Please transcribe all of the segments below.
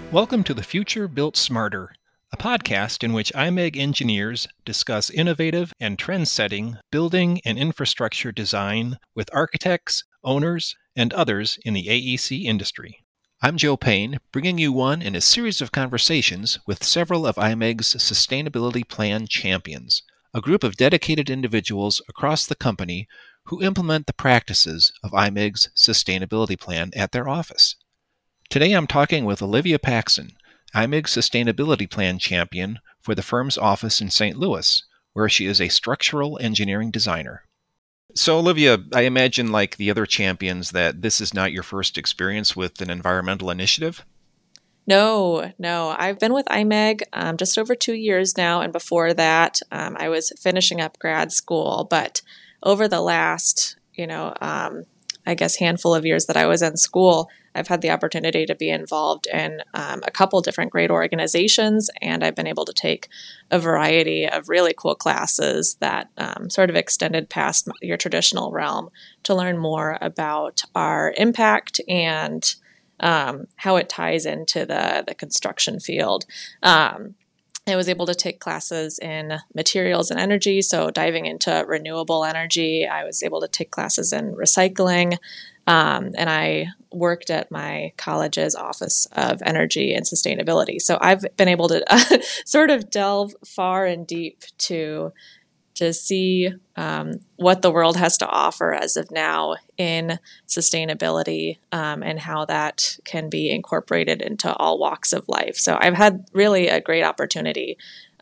Welcome to The Future Built Smarter, a podcast in which IMEG engineers discuss innovative and trend-setting building and infrastructure design with architects, owners, and others in the AEC industry. I'm Joe Payne, bringing you one in a series of conversations with several of IMEG's Sustainability Plan champions, a group of dedicated individuals across the company who implement the practices of IMEG's Sustainability Plan at their office. Today I'm talking with Olivia Paxson, IMEG's Sustainability Plan champion for the firm's office in St. Louis, where she is a structural engineering designer. So, Olivia, I imagine, like the other champions, that this is not your first experience with an environmental initiative? No. I've been with IMEG just over 2 years now, and before that, I was finishing up grad school. But over the last, I guess handful of years that I was in school, I've had the opportunity to be involved in a couple different great organizations, and I've been able to take a variety of really cool classes that sort of extended past your traditional realm to learn more about our impact and how it ties into the construction field. I was able to take classes in materials and energy, so diving into renewable energy. I was able to take classes in recycling, and I worked at my college's Office of Energy and Sustainability. So I've been able to sort of delve far and deep to see what the world has to offer as of now in sustainability and how that can be incorporated into all walks of life. So I've had really a great opportunity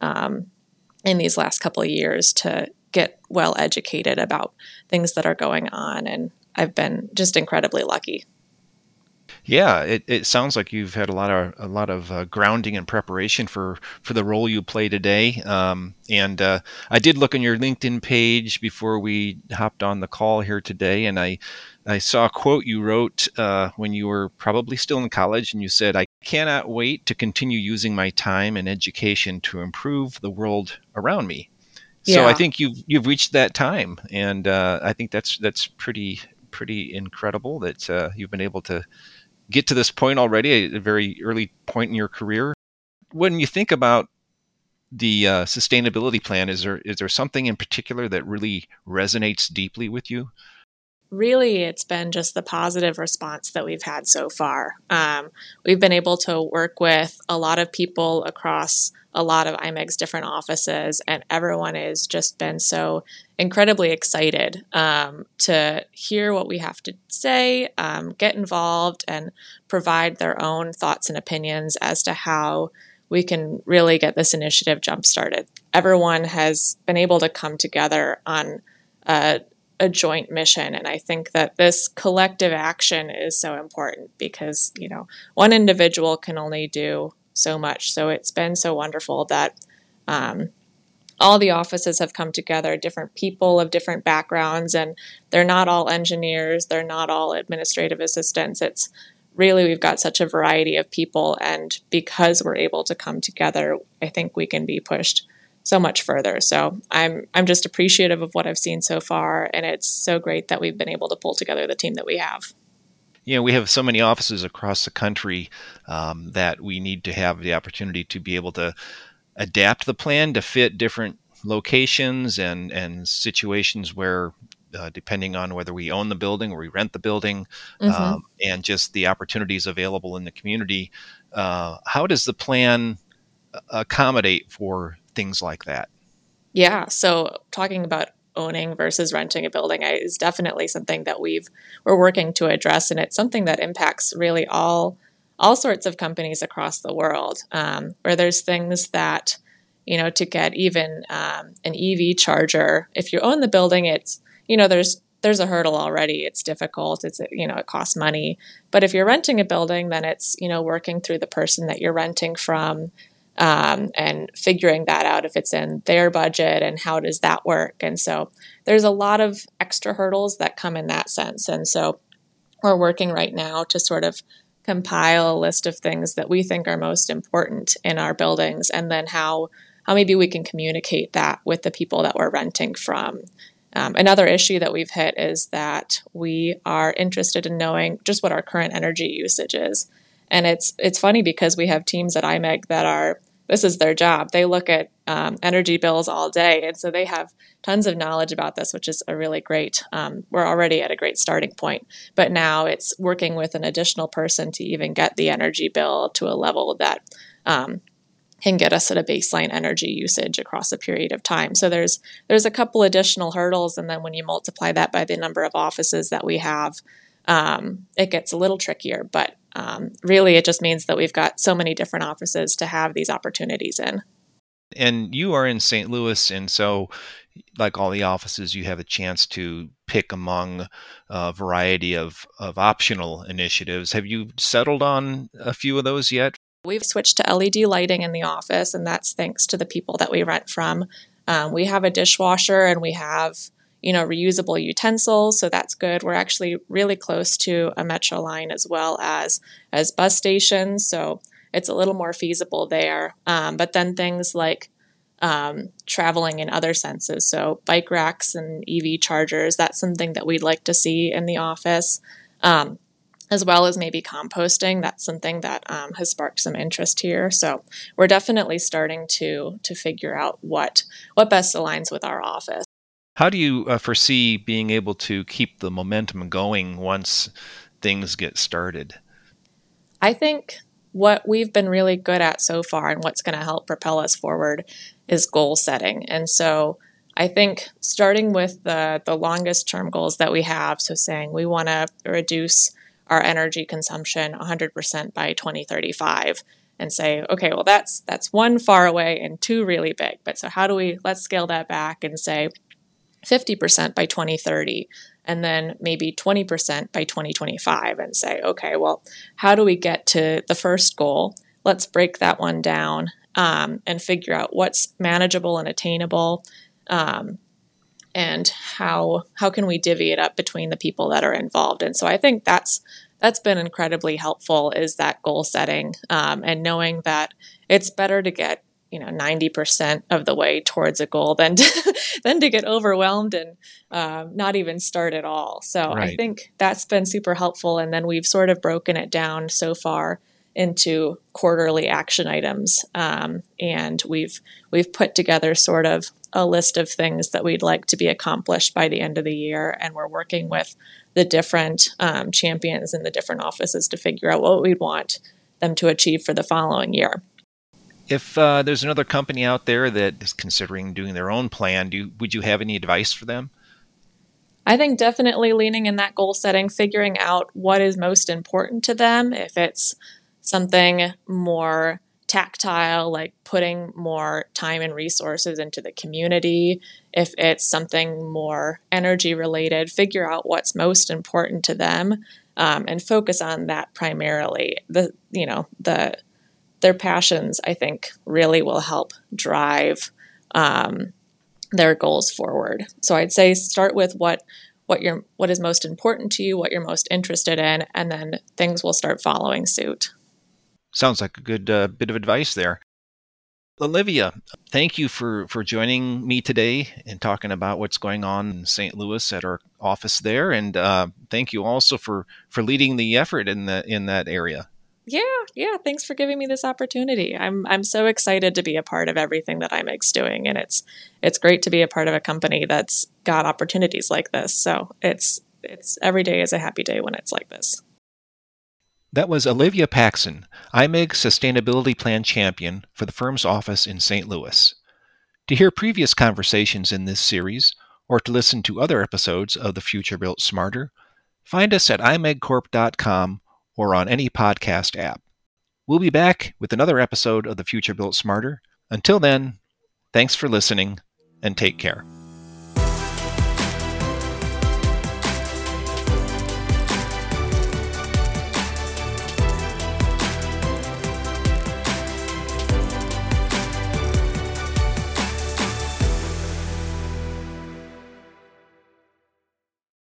in these last couple of years to get well educated about things that are going on, and I've been just incredibly lucky. Yeah, it sounds like you've had a lot of grounding and preparation for the role you play today. And I did look on your LinkedIn page before we hopped on the call here today, and I saw a quote you wrote when you were probably still in college, and you said, "I cannot wait to continue using my time and education to improve the world around me." So I Yeah. think you've reached that time, and I think that's pretty incredible that you've been able to get to this point already, a very early point in your career. When you think about the sustainability plan, is there something in particular that really resonates deeply with you? Really, it's been just the positive response that we've had so far. We've been able to work with a lot of people across a lot of IMEG's different offices, and everyone has just been so incredibly excited to hear what we have to say, get involved, and provide their own thoughts and opinions as to how we can really get this initiative jump-started. Everyone has been able to come together on a joint mission. And I think that this collective action is so important because, one individual can only do so much. So it's been so wonderful that all the offices have come together, different people of different backgrounds, and they're not all engineers, they're not all administrative assistants. It's really, we've got such a variety of people. And because we're able to come together, I think we can be pushed so much further. So I'm just appreciative of what I've seen so far, and it's so great that we've been able to pull together the team that we have. We have so many offices across the country that we need to have the opportunity to be able to adapt the plan to fit different locations and situations where, depending on whether we own the building or we rent the building, Mm-hmm. and just the opportunities available in the community. How does the plan accommodate for things like that? Yeah. So talking about owning versus renting a building is definitely something that we're working to address, and it's something that impacts really all sorts of companies across the world. Where there's things that to get even an EV charger, if you own the building, it's there's a hurdle already. It's difficult. It costs money. But if you're renting a building, then it's working through the person that you're renting from, and figuring that out if it's in their budget and how does that work. And so there's a lot of extra hurdles that come in that sense. And so we're working right now to sort of compile a list of things that we think are most important in our buildings, and then how maybe we can communicate that with the people that we're renting from. Another issue that we've hit is that we are interested in knowing just what our current energy usage is. And it's funny because we have teams at IMEG that are, this is their job. They look at energy bills all day. And so they have tons of knowledge about this, which is a really great, we're already at a great starting point. But now it's working with an additional person to even get the energy bill to a level that can get us at a baseline energy usage across a period of time. So there's a couple additional hurdles. And then when you multiply that by the number of offices that we have, it gets a little trickier. But really, it just means that we've got so many different offices to have these opportunities in. And you are in St. Louis, and so like all the offices, you have a chance to pick among a variety of optional initiatives. Have you settled on a few of those yet? We've switched to LED lighting in the office, and that's thanks to the people that we rent from. We have a dishwasher, and we have reusable utensils, so that's good. We're actually really close to a metro line as well as bus stations, so it's a little more feasible there. But then things like traveling in other senses, so bike racks and EV chargers, that's something that we'd like to see in the office, as well as maybe composting. That's something that has sparked some interest here. So we're definitely starting to figure out what best aligns with our office. How do you foresee being able to keep the momentum going once things get started? I think what we've been really good at so far and what's going to help propel us forward is goal setting. And so I think starting with the longest term goals that we have, so saying we want to reduce our energy consumption 100% by 2035, and say, okay, well, that's one far away and two really big. But so let's scale that back and say 50% by 2030, and then maybe 20% by 2025, and say, okay, well, how do we get to the first goal? Let's break that one down and figure out what's manageable and attainable, and how can we divvy it up between the people that are involved. And so I think that's been incredibly helpful, is that goal setting, and knowing that it's better to get 90% of the way towards a goal than to get overwhelmed and not even start at all. So Right. I think that's been super helpful. And then we've sort of broken it down so far into quarterly action items, and we've put together sort of a list of things that we'd like to be accomplished by the end of the year, and we're working with the different champions in the different offices to figure out what we'd want them to achieve for the following year. If there's another company out there that is considering doing their own plan, would you have any advice for them? I think definitely leaning in that goal setting, figuring out what is most important to them. If it's something more tactile, like putting more time and resources into the community. If it's something more energy related, figure out what's most important to them, and focus on that primarily. Their passions, I think, really will help drive their goals forward. So I'd say start with what is most important to you, what you're most interested in, and then things will start following suit. Sounds like a good bit of advice there. Olivia, thank you for joining me today and talking about what's going on in St. Louis at our office there, and thank you also for leading the effort in that area. Yeah. Thanks for giving me this opportunity. I'm so excited to be a part of everything that IMEG's doing, and it's great to be a part of a company that's got opportunities like this. So it's every day is a happy day when it's like this. That was Olivia Paxson, IMEG Sustainability Plan Champion for the firm's office in St. Louis. To hear previous conversations in this series, or to listen to other episodes of The Future Built Smarter, find us at imegcorp.com or on any podcast app. We'll be back with another episode of The Future Built Smarter. Until then, thanks for listening and take care.